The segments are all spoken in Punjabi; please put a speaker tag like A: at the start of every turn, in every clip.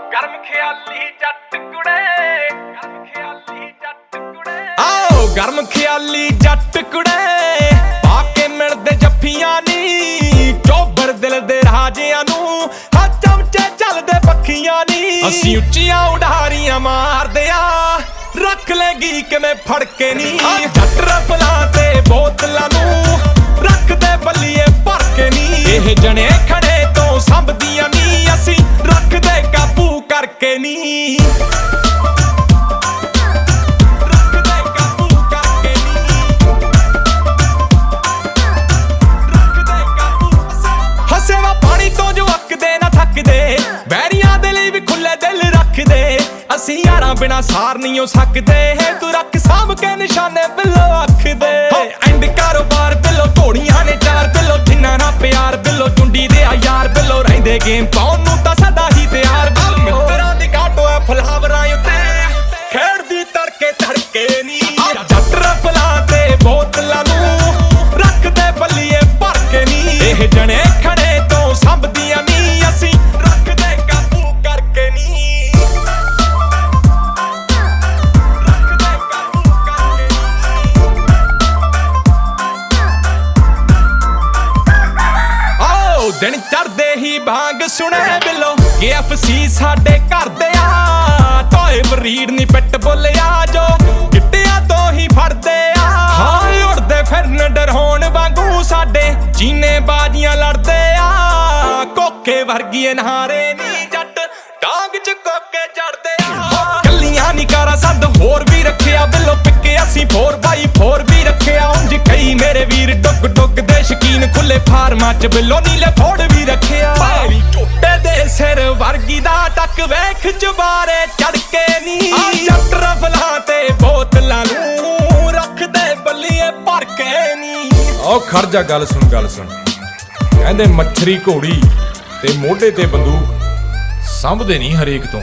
A: ਗਰਮ ਖਿਆਲੀ ਜੱਟ ਕੁੜੇ, ਗਰਮ ਖਿਆਲੀ ਜੱਟ ਕੁੜੇ,
B: ਆਓ ਗਰਮ ਖਿਆਲੀ ਜੱਟ ਕੁੜੇ, ਪਾ ਕੇ ਮਿਲਦੇ ਜੱਫੀਆਂ ਨੀ, ਚੋਬਰ ਦਿਲ ਦੇ ਰਾਜਿਆਂ ਨੂੰ ਹਾਂ ਚਮਚੇ ਚੱਲਦੇ ਪੱਖੀਆਂ ਨੀ। ਅਸੀਂ ਉੱਚੀਆਂ ਉਡਾਰੀਆਂ ਮਾਰਦੇ ਆ, ਰੱਖ ਲੈਗੀ ਕਿਵੇਂ ਫੜ ਕੇ ਨੀ। ਜੱਟ ਰਫਲਾਂ ਤੇ ਬੋਤਲਾਂ ਨੂੰ ਰੱਖਦੇ ਬੱਲੀਏ ਭਰ ਕੇ ਨੀ। ਇਹ ਜਣੇ ਖੜੇ ਤੋਂ ਸੰਭਦੀਆਂ ਨੀ, ਅਸੀਂ ਰੱਖਦੇ ਕਾਬੂ ਕਰਕੇ ਨੀ। ਹੱਸੇਵਾ ਪਾਣੀ ਤੋਂ ਜੋ ਅੱਕਦੇ ਨਾ ਥੱਕਦੇ, ਬੈਰੀਆਂ ਦੇ ਲਈ ਵੀ ਖੁੱਲੇ ਦਿਲ ਰੱਖਦੇ। ਅਸੀਂ ਯਾਰਾਂ ਬਿਨਾ ਸਾਰ ਨਹੀਂ ਹੋ ਸਕਦੇ, ਤੂੰ ਰੱਖ ਸਾਂਭ ਕੇ ਨਿਸ਼ਾਨੇ ਬਿੱਲੋ ਅੱਖ ਦੇ। ਐਂਡ ਕਾਰੋਬਾਰ ਬਿੱਲੋ ਘੋੜੀਆਂ ਨੇ ਚਾਰ ਬਿੱਲੋ, ਜਿੰਨਾ ਨਾ ਪਿਆਰ ਬਿੱਲੋ ਚੁੰਡੀ ਦੇ ਆ ਯਾਰ ਬਿੱਲੋ, ਰਹਿੰਦੇ ਗੇਮ ਪਾਉਣ ਨੂੰ ਤਾਂ ਸਦਾ ਹੀ ਤਿਆਰ ਬਿੱਲੋ। ਮਿੱਤਰਾਂ ਦੀ ਕਾਟੋ ਐ ਫਲਾਵਰਾਂ ਉੱਤੇ, ਖੇਡਦੀ ਤੜਕੇ ਤੜਕੇ ਨੀ। ਜੱਟ ਰਫਲਾਂ ਤੇ ਬੋਤਲਾਂ ਨੂੰ ਰੱਖਦੇ ਬੱਲੀਏ ਭਰ ਕੇ ਨੀ। ਇਹ ਜਣੇ ਖੜੇ ਤੋਂ ਸੰਭਦੀਆਂ ਨੀ, ਅਸੀਂ ਰੱਖਦੇ ਕਾਬੂ ਕਰਕੇ ਨੀ। ਰੱਖਦੇ ਕਾਬੂ ਕਰਕੇ ਨੀ। ਦਿਨ ਚੜਦੇ ਹੀ ਭਾਂਗ ਸੁਣੇ ਬਿੱਲੋ, KFC ਸਾਡੇ ਘਰ ਦੇ ਆ। ਟੋਏ ਬਰੀਡ ਨੀ ਪਿੱਟ ਬੋਲਿਆ ਜੋ ਗਿੱਟਿਆਂ ਤੋਂ ਹੀ ਫੜਦੇ ਆ। ਹਾਂ ਉੜਦੇ ਫਿਰਨ ਡਰਹੋਣ ਵਾਂਗੂ ਸਾਡੇ ਚੀਨੇ ਬਾਜ਼ੀਆਂ ਲੜਦੇ ਆ। ਕੋਕੇ ਵਰਗੀਏ ਨਹਾਰੇ ਨੀ ਜੱਟ, ਡਾਂਗ ਚ ਕੋਕੇ ਚੜਦੇ ਆ। ਕੱਲੀਆਂ ਨੀ ਕਾਰਾਂ ਸੰਦ ਹੋਰ ਵੀ ਰੱਖਿਆ ਬਿੱਲੋ, ਪਿੱਕੇ ਅਸੀਂ 4x4 ਵੀ ਰੱਖਿਆ। ਉਂਝ ਕਈ ਮੇਰੇ ਵੀਰ ਡੁੱਗ ਡੁੱਗ ਦੇ ਸ਼ਕੀਨ, ਖੁੱਲੇ ਫਾਰਮਾਂ ਚ ਬਿੱਲੋ ਨੀਲੇ ਫੋੜ ਵੀ ਰੱਖਿਆ। ਭਾਈ ਝੋਟੇ ਦੇ ਸਿਰ ਵਰਗੀ ਦਾ ਟੱਕ ਵੇਖ ਜਬਾਰੇ ਚੜ ਕੇ ਨੀ। ਜੱਟ ਰਫਲਾਂ ਤੇ ਬੋਤਲਾਂ ਨੂੰ ਰੱਖਦੇ ਬੱਲੀਏ ਭਰ ਕੇ ਨੀ।
C: ਆਓ ਖੜ ਜਾ, ਗੱਲ ਸੁਣ ਗੱਲ ਸੁਣ। ਕਹਿੰਦੇ ਮੱਛਰੀ ਘੋੜੀ ਤੇ ਮੋਢੇ ਤੇ ਬੰਦੂਕ ਸੰਭਦੇ ਨਹੀਂ ਹਰੇਕ ਤੋਂ।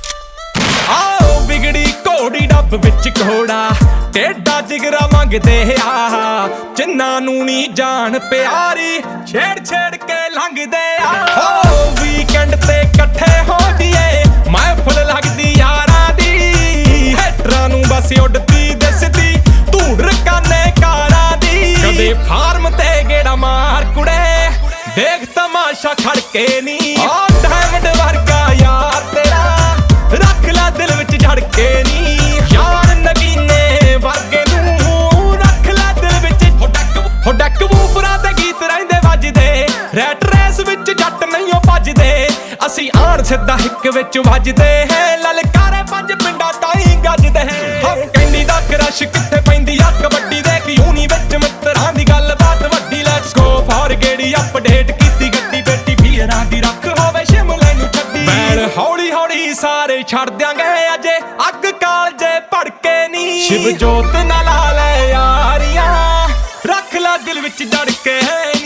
B: ਆਓ ਵਿਗੜੀ ਘੋੜੀ ਡੱਬ ਵਿੱਚ ਘੋੜਾ, ਟੇਡਾ ਜਿਗਰਾ ਮੰਗਦੇ ਆ। ਜਿੰਨਾਂ ਨੂੰ ਨੀ ਜਾਣ ਪਿਆਰੀ, ਛੇੜ ਛੇੜ ਕੇ ਲੰਘਦੇ ਆ। ਹੋ ਵੀਕਐਂਡ ਤੇ ਇਕੱਠੇ ਹੋ ਜੀਏ, ਮਹਿਫਲ ਲੱਗਦੀ ਯਾਰਾਂ ਦੀ। ਹੈਟਰਾਂ ਨੂੰ ਬਸ ਉੱਡਦੀ ਦਿਸਦੀ ਧੂੜ ਰਕਾਨੇ ਕਾਰਾਂ ਦੀ। ਕਦੇ ਫਾਰਮ ਤੇ ਗੇੜਾ ਮਾਰ ਕੁੜੇ, ਦੇਖ ਤਮਾਸ਼ਾ ਖੜ ਕੇ ਨੀ। ਆ ਡਾਇਮੰਡ ਵਰਗਾ ਯਾਰ ਤੇਰਾ, ਰੱਖ ਲੈ ਦਿਲ ਵਿੱਚ ਜੜ ਕੇ ਨੀ। ਯਾਰ ਨਗੀਨੇ ਵਰਗੇ ਨੂੰ ਰੱਖ ਲੈ ਦਿਲ ਵਿੱਚ। ਹੋ ਡੱਕ ਵੂਫਰਾਂ ਤੇ ਗੀਤ ਰਹਿੰਦੇ ਵੱਜਦੇ, ਰੈਟ ਰੇਸ ਵਿੱਚ ਜੱਟ ਨਹੀਂ ਭੱਜਦੇ। ਅਸੀਂ ਆਣ ਸਿੱਧਾ ਹਿੱਕ ਵਿੱਚ ਵੱਜਦੇ ਹੈ, ਲਲਕਾਰੇ ਪੰਜ ਪਿੰਡਾਂ ਤਾਈਂ ਗੱਜਦੇ ਹੈ। ਕੈਂਡੀ ਦਾ ਕ੍ਰਸ਼ ਕਿੱਥੇ ਪੈਂਦੀ ਆ ਕਬੱਡੀ ਦੇ ਯੂਨੀ ਵਿੱਚ, ਮਿੱਤਰਾਂ ਦੀ ਗੱਲਬਾਤ ਵੱਡੀ। ਲੈਟਸ ਗੋ ਫਾਰ ਗੇੜੀ ਅਪਡੇਟ ਕੀਤੀ ਗੱਡੀ ਬੇਟੀ, ਵੀਰਾਂ ਦੀ ਰੱਖ ਹੋਵੇ ਸ਼ਿਮਲੇ ਨੂੰ ਛੱਡੀ। ਬੈਲ ਹੌਲੀ ਹੌਲੀ ਸਾਰੇ ਛੱਡ ਦਿਆਂਗੇ, ਅਜੇ ਅੱਗ ਕਾਲਜੇ ਭੜਕੇ ਨੀ। ਸ਼ਿਵ ਜੋਤ ਨਾਲ ਲਾ ਲੈ ਯਾਰੀਆਂ, ਰੱਖ ਲੈ ਦਿਲ ਵਿੱਚ ਜੜ ਕੇ।